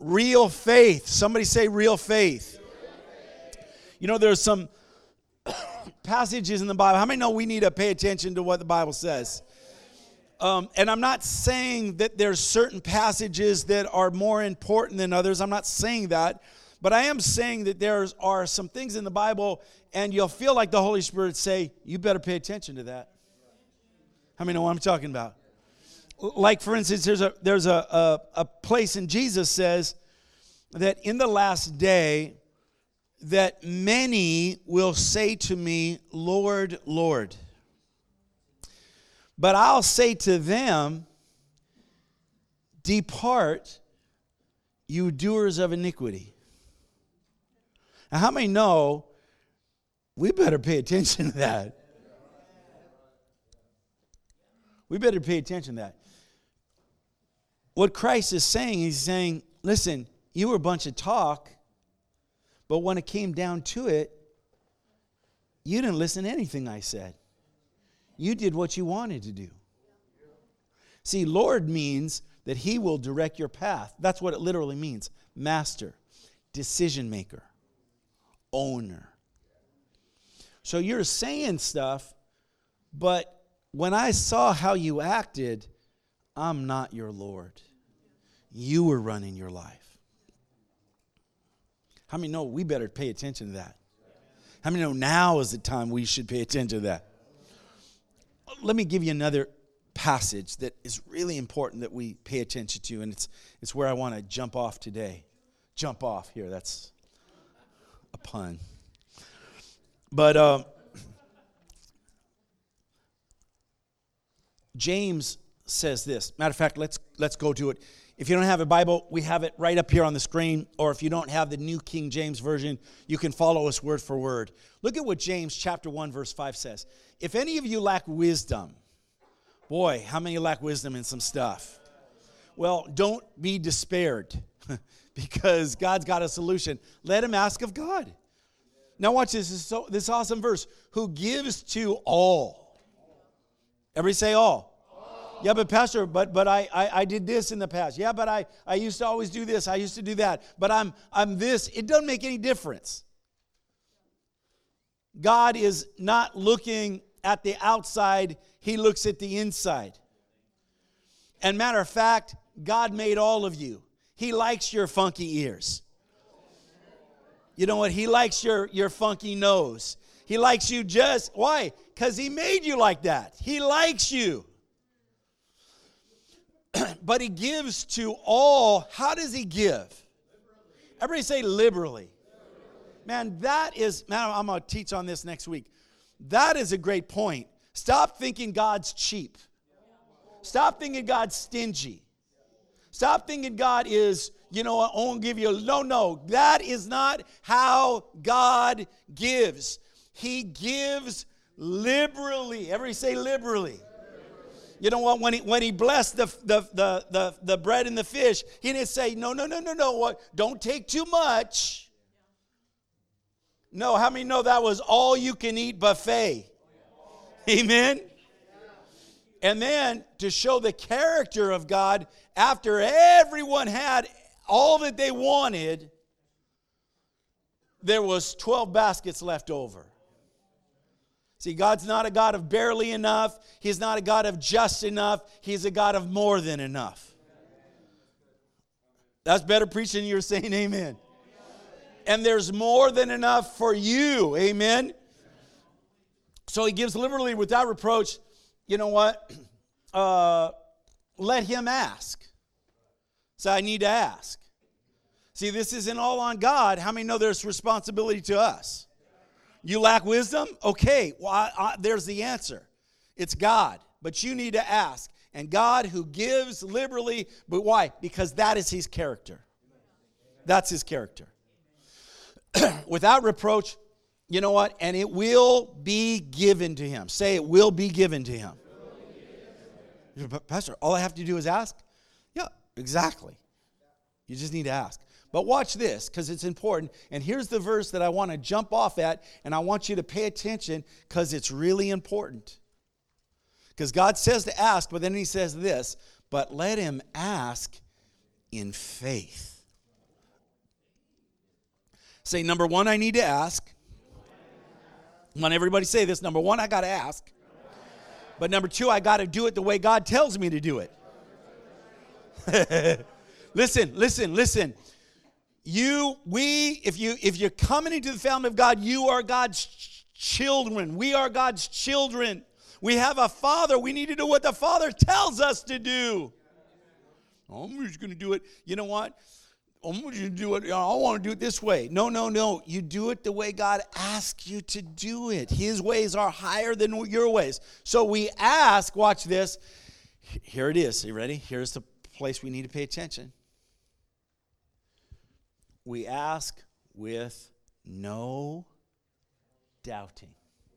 Real faith. Somebody say real faith. You know, there's some passages in the Bible. How many know we need to pay attention to what the Bible says? And I'm not saying that there's certain passages that are more important than others. I'm not saying that. But I am saying that there are some things in the Bible, and you'll feel like the Holy Spirit say, you better pay attention to that. How many know what I'm talking about? Like, for instance, there's a place in Jesus says that in the last day that many will say to me, Lord, Lord. But I'll say to them, depart, you doers of iniquity. Now, how many know we better pay attention to that? We better pay attention to that. What Christ is saying, he's saying, listen, you were a bunch of talk, but when it came down to it, you didn't listen to anything I said. You did what you wanted to do. See, Lord means that he will direct your path. That's what it literally means. Master, decision maker, owner. So you're saying stuff, but when I saw how you acted, I'm not your Lord. You were running your life. How many know we better pay attention to that? How many know now is the time we should pay attention to that? Let me give you another passage that is really important that we pay attention to, and it's where I want to jump off today. Jump off here, that's a pun. But James says this. Matter of fact, let's go to it. If you don't have a Bible, we have it right up here on the screen. Or if you don't have the New King James Version, you can follow us word for word. Look at what James chapter 1, verse 5 says. If any of you lack wisdom, boy, how many lack wisdom in some stuff? Well, don't be despaired because God's got a solution. Let him ask of God. Now watch this. This awesome verse. Who gives to all. Everybody say all. Yeah, but Pastor, but I did this in the past. Yeah, but I used to always do this. I used to do that. But I'm this. It doesn't make any difference. God is not looking at the outside. He looks at the inside. And matter of fact, God made all of you. He likes your funky ears. You know what? He likes your funky nose. He likes you just, why? Because he made you like that. He likes you. But he gives to all. How does he give? Everybody say liberally. Man, I'm going to teach on this next week. That is a great point. Stop thinking God's cheap. Stop thinking God's stingy. Stop thinking God is, I won't give you. No. That is not how God gives. He gives liberally. Everybody say liberally. You know what? When he blessed the bread and the fish, he didn't say, no. What? Don't take too much. No, how many know that was all you can eat buffet? Amen? And then to show the character of God, after everyone had all that they wanted, there was 12 baskets left over. See, God's not a God of barely enough. He's not a God of just enough. He's a God of more than enough. That's better preaching than you're saying amen. And there's more than enough for you. Amen. So he gives liberally without reproach. You know what? Let him ask. So I need to ask. See, this isn't all on God. How many know there's responsibility to us? You lack wisdom? Okay, well, there's the answer. It's God, but you need to ask. And God who gives liberally, but why? Because that is his character. That's his character. Without reproach, you know what? And it will be given to him. Say it will be given to him. Pastor, all I have to do is ask? Yeah, exactly. You just need to ask. But watch this, because it's important. And here's the verse that I want to jump off at, and I want you to pay attention, because it's really important. Because God says to ask, but then he says this, but let him ask in faith. Say, number one, I need to ask. I want everybody to say this. Number one, I got to ask. But number two, I got to do it the way God tells me to do it. Listen. If you're coming into the family of God, you are God's children. We are God's children. We have a Father. We need to do what the Father tells us to do. I'm just going to do it. You know what? I'm going to do it. I want to do it this way. No. You do it the way God asks you to do it. His ways are higher than your ways. So we ask, watch this. Here it is. Are you ready? Here's the place we need to pay attention. We ask with no doubting.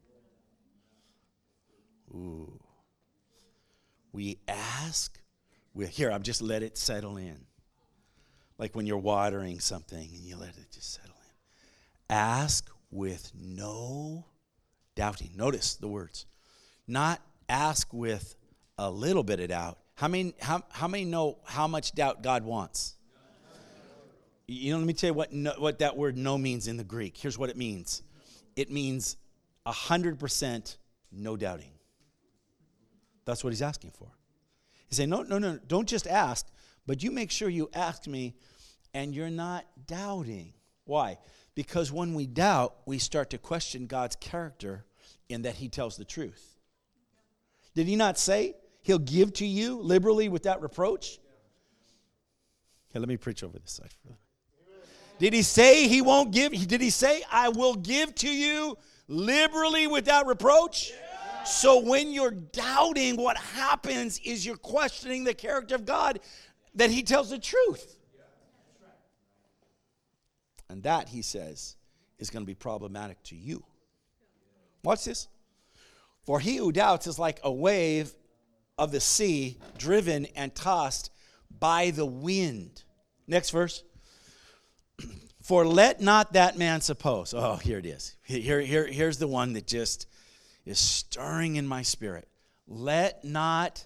Ooh. We ask with, here, I've just let it settle in. Like when you're watering something and you let it just settle in. Ask with no doubting. Notice the words. Not ask with a little bit of doubt. How many know how much doubt God wants? You know, let me tell you what that word no means in the Greek. Here's what it means. It means 100% no doubting. That's what he's asking for. He's saying, no, don't just ask, but you make sure you ask me and you're not doubting. Why? Because when we doubt, we start to question God's character in that he tells the truth. Did he not say he'll give to you liberally without reproach? Okay, let me preach over this side. Did he say he won't give? Did he say, I will give to you liberally without reproach? Yeah. So when you're doubting, what happens is you're questioning the character of God, that he tells the truth. Yeah. Right. And that, he says, is going to be problematic to you. Watch this. For he who doubts is like a wave of the sea driven and tossed by the wind. Next verse. For let not that man suppose. Oh, here it is. Here's the one that just is stirring in my spirit. Let not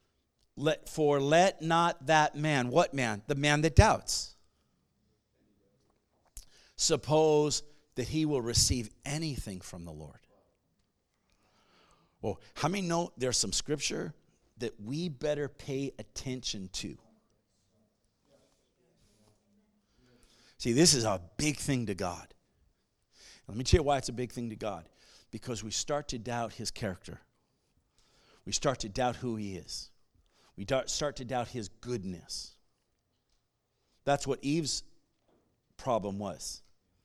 that man. What man? The man that doubts. Suppose that he will receive anything from the Lord. Well, how many know there's some scripture that we better pay attention to? See, this is a big thing to God. Let me tell you why it's a big thing to God. Because we start to doubt his character. We start to doubt who he is. We start to doubt his goodness. That's what Eve's problem was.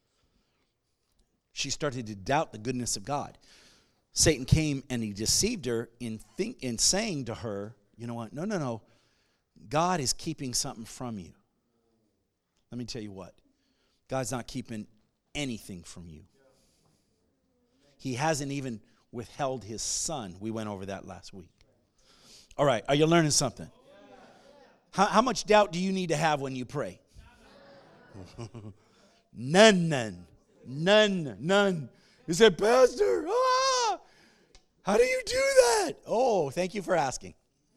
She started to doubt the goodness of God. Satan came and he deceived her in saying to her, you know what? No. God is keeping something from you. Let me tell you what. God's not keeping anything from you. He hasn't even withheld his son. We went over that last week. All right, are you learning something? How much doubt do you need to have when you pray? None. You said, Pastor, how do you do that? Oh, thank you for asking.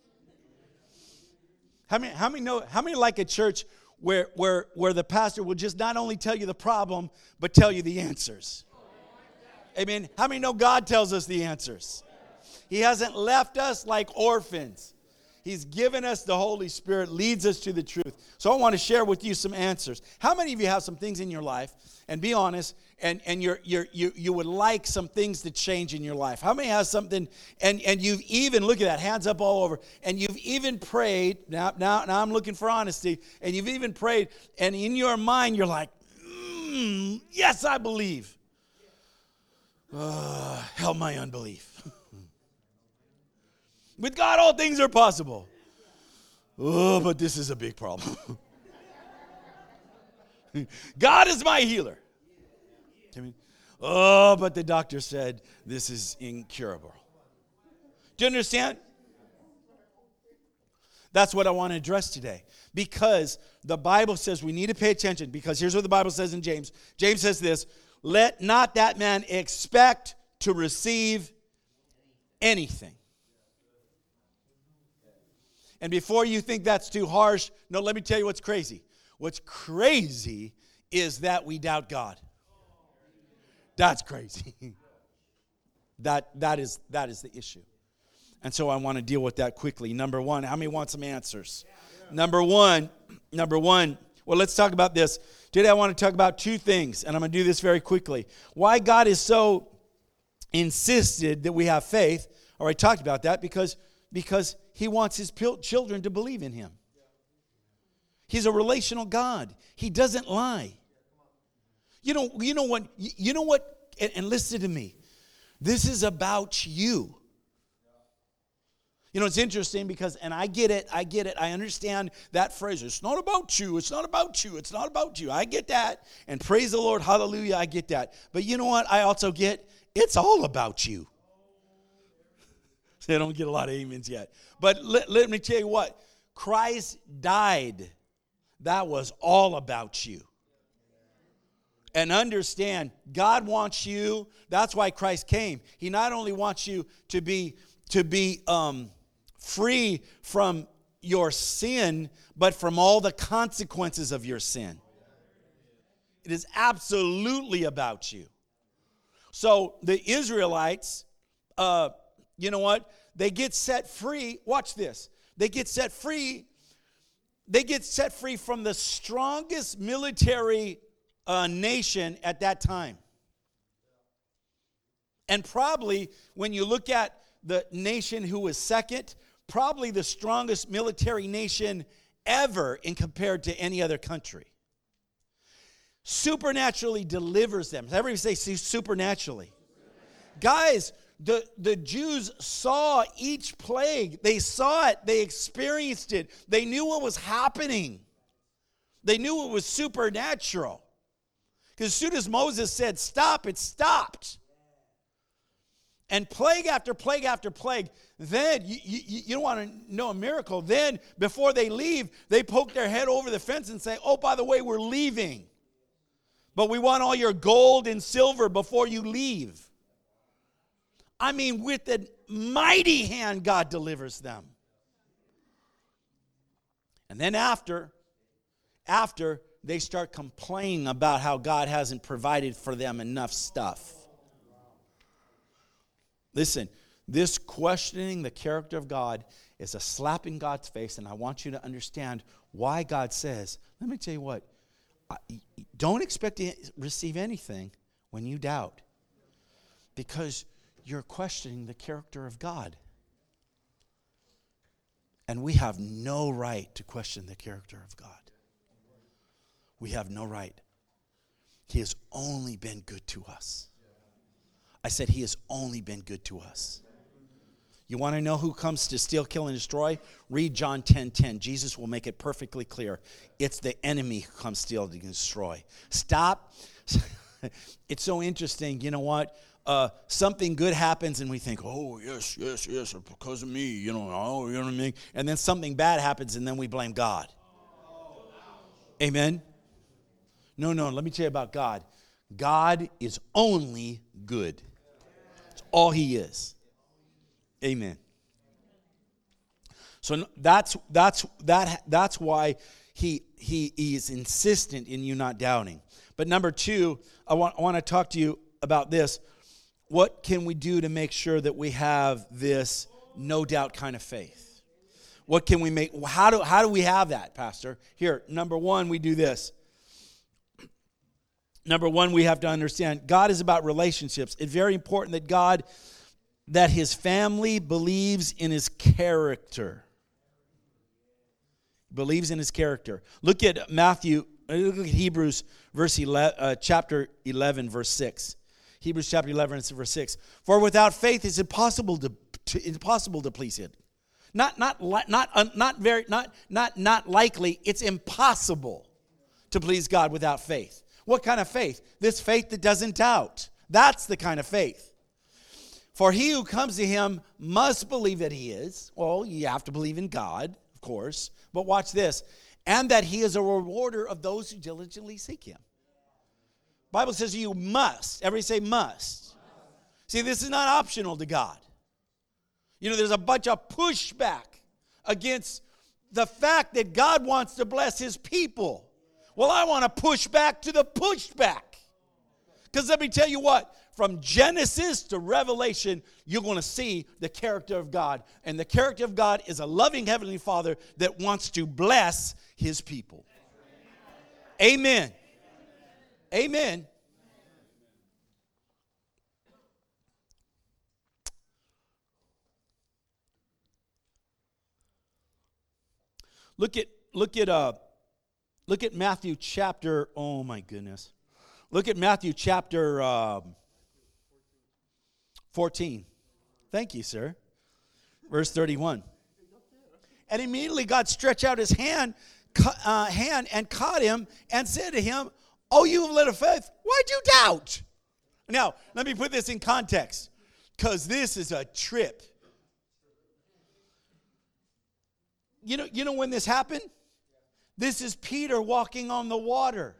How many like a church where the pastor will just not only tell you the problem, but tell you the answers? Amen. How many know God tells us the answers? He hasn't left us like orphans. He's given us the Holy Spirit, leads us to the truth. So I want to share with you some answers. How many of you have some things in your life, and be honest, and you would like some things to change in your life? How many have something, and you've even, look at that, hands up all over, and you've even prayed, now I'm looking for honesty, and you've even prayed, and in your mind you're like, yes, I believe. Help my unbelief. With God, all things are possible. Oh, but this is a big problem. God is my healer. Oh, but the doctor said this is incurable. Do you understand? That's what I want to address today. Because the Bible says we need to pay attention. Because here's what the Bible says in James. James says this, let not that man expect to receive anything. And before you think that's too harsh, no, let me tell you what's crazy. What's crazy is that we doubt God. That's crazy. That is the issue. And so I want to deal with that quickly. Number one, how many want some answers? Number one, well, let's talk about this. Today I want to talk about two things, and I'm going to do this very quickly. Why God is so insisted that we have faith. I already talked about that because he wants his children to believe in him. He's a relational God. He doesn't lie. You know what, and listen to me. This is about you. You know, it's interesting because, and I get it, I understand that phrase. It's not about you, it's not about you, it's not about you. I get that, and praise the Lord, hallelujah, I get that. But you know what I also get? It's all about you. I don't get a lot of amens yet. But let me tell you what, Christ died. That was all about you. And understand, God wants you, that's why Christ came. He not only wants you to be free from your sin, but from all the consequences of your sin. It is absolutely about you. So the Israelites, you know what? They get set free. Watch this. They get set free from the strongest military nation at that time. And probably when you look at the nation who was second, probably the strongest military nation ever in compared to any other country. Supernaturally delivers them. Everybody say supernaturally. Guys, the Jews saw each plague. They saw it. They experienced it. They knew what was happening. They knew it was supernatural. Because as soon as Moses said, stop, it stopped. And plague after plague after plague. Then, you don't want to know a miracle. Then, before they leave, they poke their head over the fence and say, oh, by the way, we're leaving. But we want all your gold and silver before you leave. I mean, with a mighty hand, God delivers them. And then after they start complaining about how God hasn't provided for them enough stuff. Listen, this questioning the character of God is a slap in God's face, and I want you to understand why God says, let me tell you what, don't expect to receive anything when you doubt, because you're questioning the character of God. And we have no right to question the character of God. We have no right. He has only been good to us. I said he has only been good to us. You want to know who comes to steal, kill, and destroy? Read John 10:10. Jesus will make it perfectly clear. It's the enemy who comes to steal and destroy. Stop. It's so interesting. You know what? Something good happens and we think, oh, yes, because of me, you know what I mean? And then something bad happens and then we blame God. Amen? No, let me tell you about God. God is only good. It's all he is. Amen. So that's why he is insistent in you not doubting. But number two, I want to talk to you about this. What can we do to make sure that we have this no doubt kind of faith? What can we make? How do we have that, Pastor? Here, number one, we do this. Number one, we have to understand God is about relationships. It's very important that his family believes in his character. Believes in his character. Look at Hebrews chapter 11, verse 6. Hebrews chapter 11, verse 6. For without faith it's impossible to please him. Not likely. It's impossible to please God without faith. What kind of faith? This faith that doesn't doubt. That's the kind of faith. For he who comes to him must believe that he is. Well, you have to believe in God, of course. But watch this. And that he is a rewarder of those who diligently seek him. Bible says you must. Everybody say must. See, this is not optional to God. You know, there's a bunch of pushback against the fact that God wants to bless his people. Well, I want to push back to the pushback. Because let me tell you what, from Genesis to Revelation, you're going to see the character of God. And the character of God is a loving Heavenly Father that wants to bless His people. Amen. Amen. Look at Matthew chapter, oh my goodness. Look at Matthew chapter 14. Thank you, sir. Verse 31. And immediately God stretched out his hand and caught him and said to him, "Oh, you have little faith, why'd you doubt?" Now, let me put this in context, because this is a trip. You know when this happened? This is Peter walking on the water.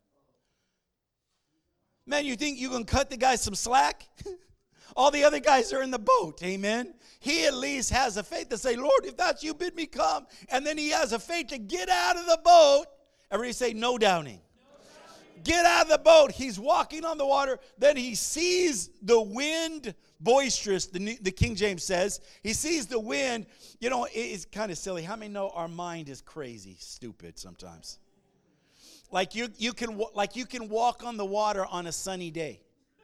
Man, you think you can cut the guy some slack? All the other guys are in the boat, amen? He at least has a faith to say, "Lord, if that's you, bid me come." And then he has a faith to get out of the boat. Everybody say, no doubting. Get out of the boat. He's walking on the water. Then he sees the wind boisterous, the King James says. He sees the wind. You know, it's kind of silly. How many know our mind is crazy, stupid sometimes? Like you can walk on the water on a sunny day.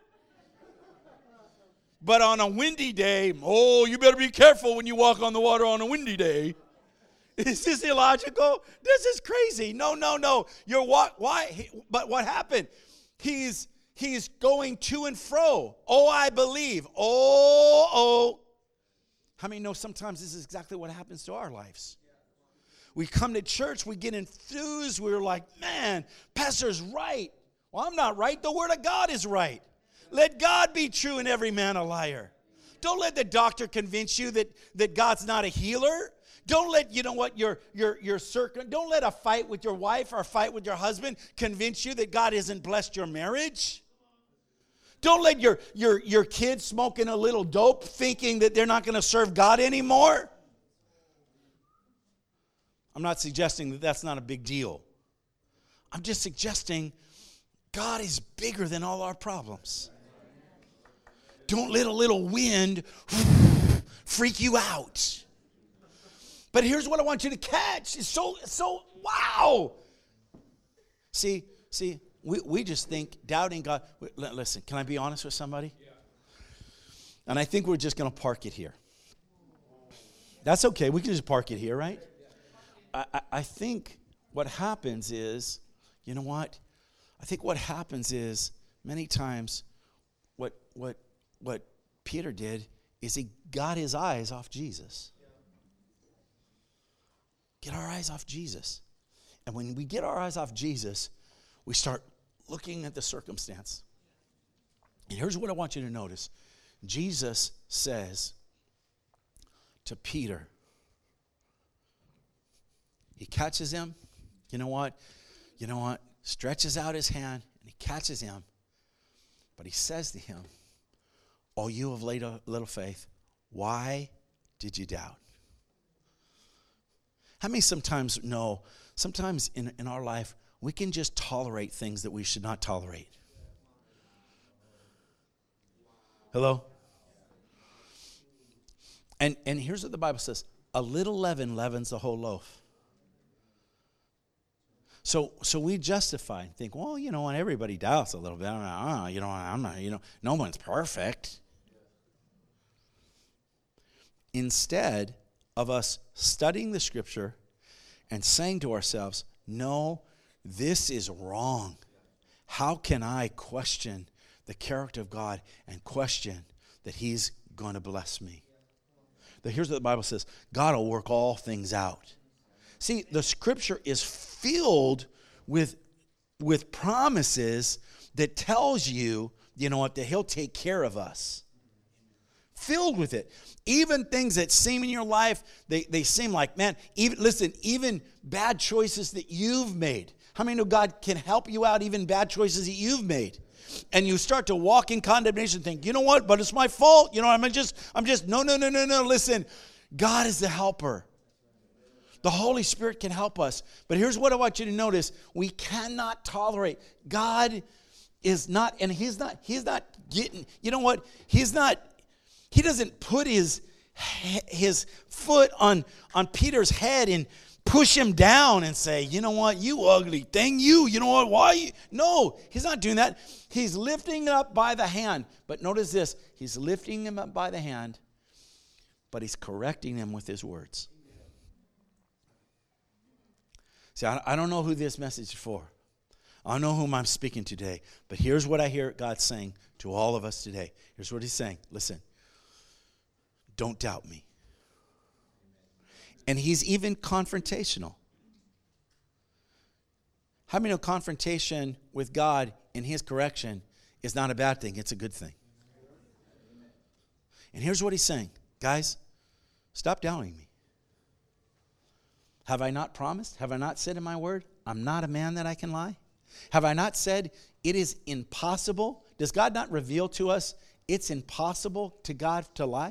But on a windy day, oh, you better be careful when you walk on the water on a windy day. Is this illogical? This is crazy. No. Why? But what happened? He's going to and fro. Oh, I believe. Oh. How many know sometimes this is exactly what happens to our lives? We come to church, we get enthused, we're like, man, pastor's right. Well, I'm not right. The word of God is right. Let God be true and every man a liar. Don't let the doctor convince you that God's not a healer. Don't let, don't let a fight with your wife or a fight with your husband convince you that God hasn't blessed your marriage. Don't let your kids smoking a little dope thinking that they're not going to serve God anymore. I'm not suggesting that that's not a big deal. I'm just suggesting God is bigger than all our problems. Don't let a little wind freak you out. But here's what I want you to catch. It's so wow. See, we just think doubting God. Listen, can I be honest with somebody? Yeah. And I think we're just going to park it here. That's okay. We can just park it here, right? I think what happens is, you know what? I think what happens is many times what Peter did is he got his eyes off Jesus. Get our eyes off Jesus. And when we get our eyes off Jesus, we start looking at the circumstance. And here's what I want you to notice. Jesus says to Peter, he catches him. You know what? Stretches out his hand and he catches him. But he says to him, "Oh, you have little faith. Why did you doubt?" How many sometimes know, sometimes in our life, we can just tolerate things that we should not tolerate? Hello? And here's what the Bible says. A little leaven leavens the whole loaf. So we justify and think, well, when everybody doubts a little bit, I'm not, no one's perfect. Instead of us studying the scripture and saying to ourselves, no, this is wrong. How can I question the character of God and question that He's going to bless me? But here's what the Bible says. God will work all things out. See, the scripture is filled with promises that tells you, that He'll take care of us. Filled with it. Even things that seem in your life, they seem like, man, even bad choices that you've made. How many know God can help you out even bad choices that you've made? And you start to walk in condemnation, think, you know what, but it's my fault. I'm just, no. Listen, God is the helper. The Holy Spirit can help us. But here's what I want you to notice. We cannot tolerate. God is not, and he's not getting, you know what? He doesn't put his foot on Peter's head and push him down and say, you know what, you ugly thing, you know what, why? No, he's not doing that. He's lifting him up by the hand. But notice this, he's lifting him up by the hand, but he's correcting him with his words. See, I don't know who this message is for. I don't know whom I'm speaking to today, but here's what I hear God saying to all of us today. Here's what he's saying. Listen, don't doubt me. And he's even confrontational. How many know confrontation with God in his correction is not a bad thing, it's a good thing. And here's what he's saying. Guys, stop doubting me. Have I not promised? Have I not said in my word, I'm not a man that I can lie? Have I not said it is impossible? Does God not reveal to us it's impossible to God to lie?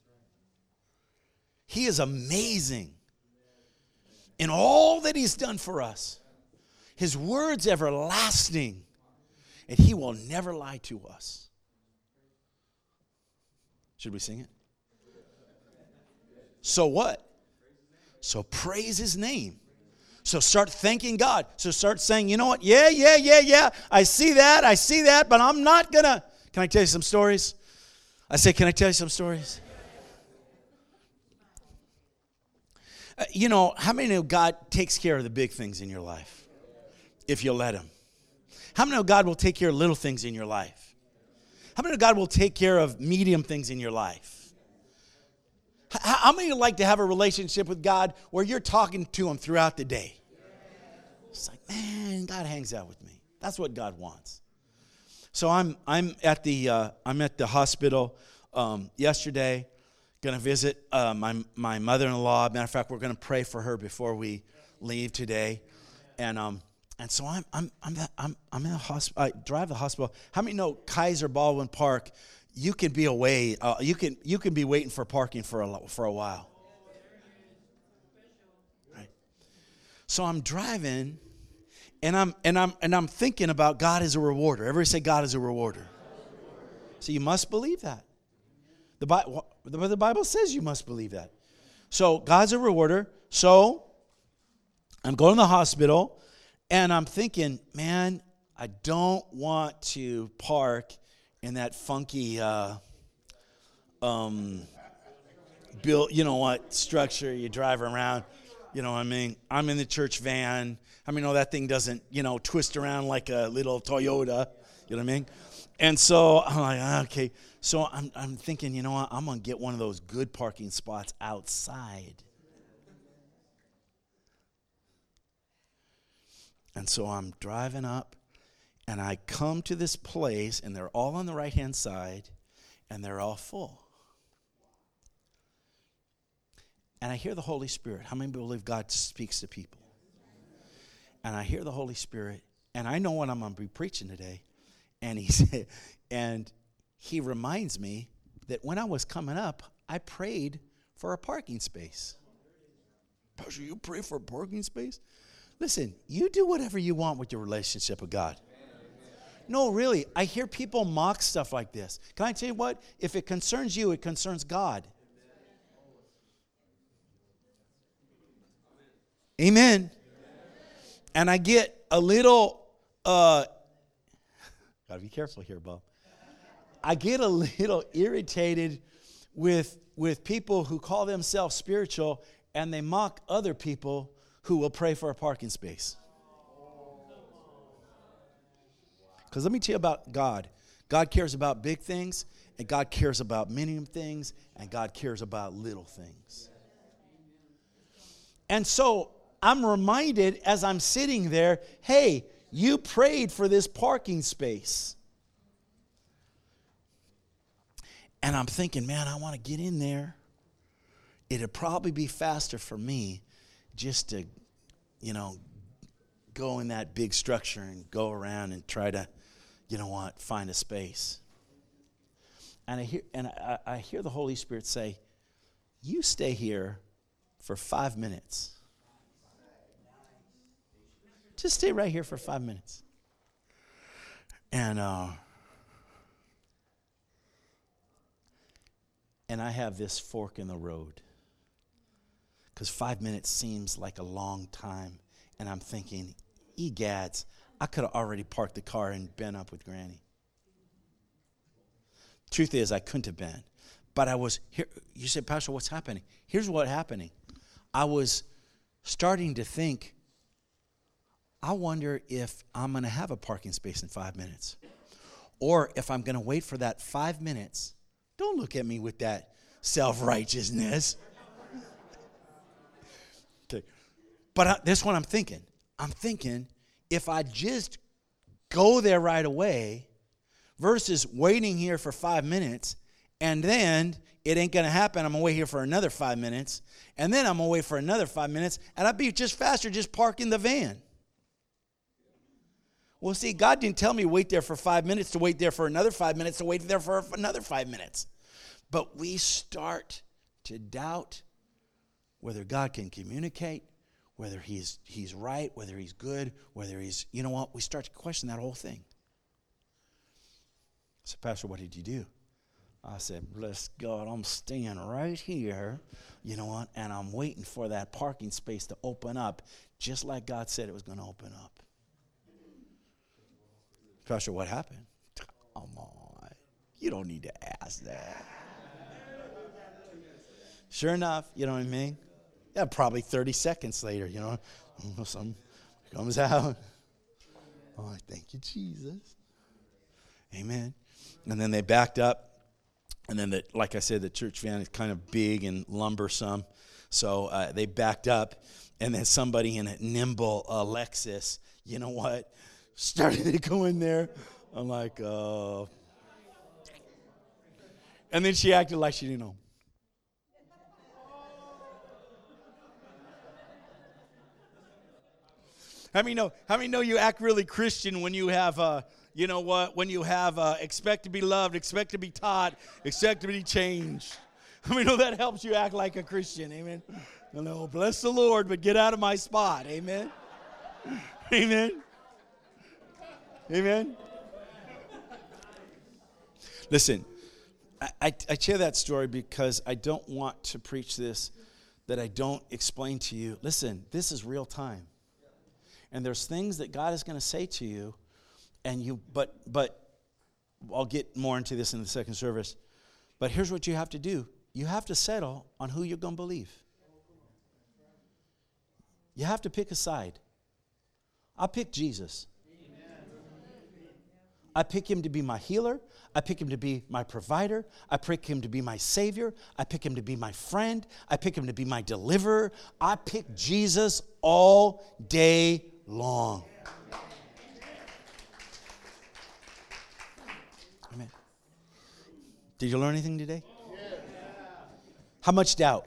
He is amazing in all that he's done for us. His word's everlasting, and he will never lie to us. Should we sing it? So what? So praise his name. So start thanking God. So start saying, you know what? Yeah. I see that, but I'm not gonna. Can I tell you some stories? Can I tell you some stories? How many know God takes care of the big things in your life if you let him? How many know God will take care of little things in your life? How many know God will take care of medium things in your life? How many like to have a relationship with God where you're talking to him throughout the day? It's like, man, God hangs out with me. That's what God wants. So I'm at the hospital yesterday. Going to visit my mother-in-law. Matter of fact, we're going to pray for her before we leave today. And so I'm in the hospital. I drive to the hospital. How many know Kaiser Baldwin Park? You can be away. You can be waiting for parking for a while. Right. So I'm driving, and I'm thinking about God as a rewarder. Everybody say God is a rewarder. So you must believe that. The Bible says you must believe that. So God's a rewarder. So I'm going to the hospital, and I'm thinking, man, I don't want to park in that funky built, structure you drive around. You know what I mean? I'm in the church van. I mean, that thing doesn't, twist around like a little Toyota. You know what I mean? And so I'm like, okay. So I'm thinking, you know what? I'm going to get one of those good parking spots outside. And so I'm driving up, and I come to this place, and they're all on the right-hand side, and they're all full. And I hear the Holy Spirit. How many believe God speaks to people? And I hear the Holy Spirit, and I know what I'm going to be preaching today. And he said, and he reminds me that when I was coming up, I prayed for a parking space. Pastor, you pray for a parking space? Listen, you do whatever you want with your relationship with God. No, really, I hear people mock stuff like this. Can I tell you what? If it concerns you, it concerns God. Amen. And I get a little, gotta be careful here, Bob. I get a little irritated with people who call themselves spiritual, and they mock other people who will pray for a parking space. Because let me tell you about God. God cares about big things, and God cares about medium things, and God cares about little things. And so I'm reminded as I'm sitting there, hey, you prayed for this parking space. And I'm thinking, man, I want to get in there. It'd probably be faster for me just to, go in that big structure and go around and try to, find a space. And I hear the Holy Spirit say, you stay here for 5 minutes. Just stay right here for 5 minutes. And I have this fork in the road. Because 5 minutes seems like a long time. And I'm thinking, egads, I could have already parked the car and been up with Granny. Truth is, I couldn't have been. But I was here. You said, Pastor, what's happening? Here's what's happening. I was starting to think, I wonder if I'm going to have a parking space in 5 minutes. Or if I'm going to wait for that 5 minutes. Don't look at me with that self-righteousness. Okay. But this is what I'm thinking. I'm thinking, if I just go there right away versus waiting here for 5 minutes, and then it ain't going to happen. I'm going to wait here for another 5 minutes, and then I'm going to wait for another 5 minutes, and I'd be just faster just parking the van. Well, see, God didn't tell me wait there for 5 minutes, to wait there for another 5 minutes, to wait there for another 5 minutes. But we start to doubt whether God can communicate, whether he's right, whether he's good, whether he's, you know what? We start to question that whole thing. I said, Pastor, what did you do? I said, bless God, I'm staying right here, you know what? And I'm waiting for that parking space to open up, just like God said it was going to open up. Pastor, what happened? Come on. You don't need to ask that. Sure enough, you know what I mean? Yeah, probably 30 seconds later, you know, something comes out. Oh, thank you, Jesus. Amen. And then they backed up. And then, like I said, the church van is kind of big and lumbersome. So they backed up. And then somebody in a nimble Lexus, you know what, started to go in there. I'm like, And then she acted like she didn't know. How many know you act really Christian when you have, you know what, when you have expect to be loved, expect to be taught, expect to be changed. How many know that helps you act like a Christian? Amen. No, bless the Lord, but get out of my spot. Amen. Amen. Amen. Listen, I share that story because I don't want to preach this that I don't explain to you. Listen, this is real time. And there's things that God is going to say to you, and but I'll get more into this in the second service. But here's what you have to do. You have to settle on who you're going to believe. You have to pick a side. I pick Jesus. I pick him to be my healer. I pick him to be my provider. I pick him to be my savior. I pick him to be my friend. I pick him to be my deliverer. I pick Jesus all day long. Amen. Did you learn anything today? How much doubt?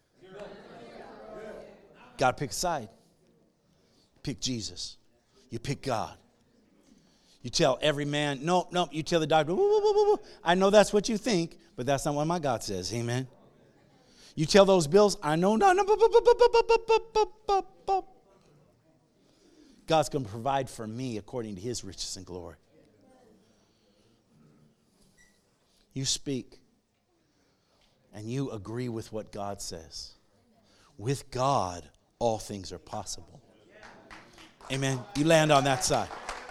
Got to pick a side. Pick Jesus. You pick God. You tell every man, nope. You tell the doctor, woo, woo, woo, woo. I know that's what you think, but that's not what my God says. Amen. You tell those bills, I know, no. God's going to provide for me according to his riches and glory. You speak, and you agree with what God says. With God, all things are possible. Amen. You land on that side.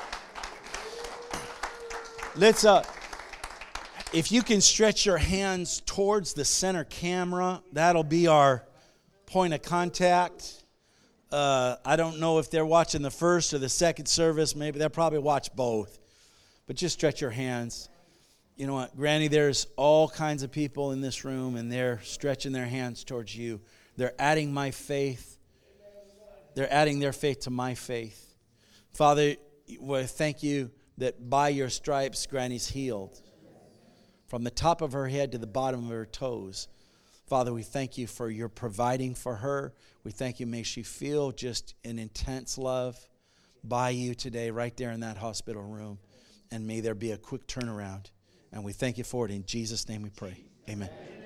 Let's, if you can stretch your hands towards the center camera, that'll be our point of contact. I don't know if they're watching the first or the second service. Maybe they'll probably watch both. But just stretch your hands. You know what, Granny, there's all kinds of people in this room, and they're stretching their hands towards you. They're adding my faith. They're adding their faith to my faith. Father, thank you that by your stripes, Granny's healed. From the top of her head to the bottom of her toes. Father, we thank you for your providing for her. We thank you, may she feel just an intense love by you today, right there in that hospital room. And may there be a quick turnaround. And we thank you for it. In Jesus' name we pray. Amen.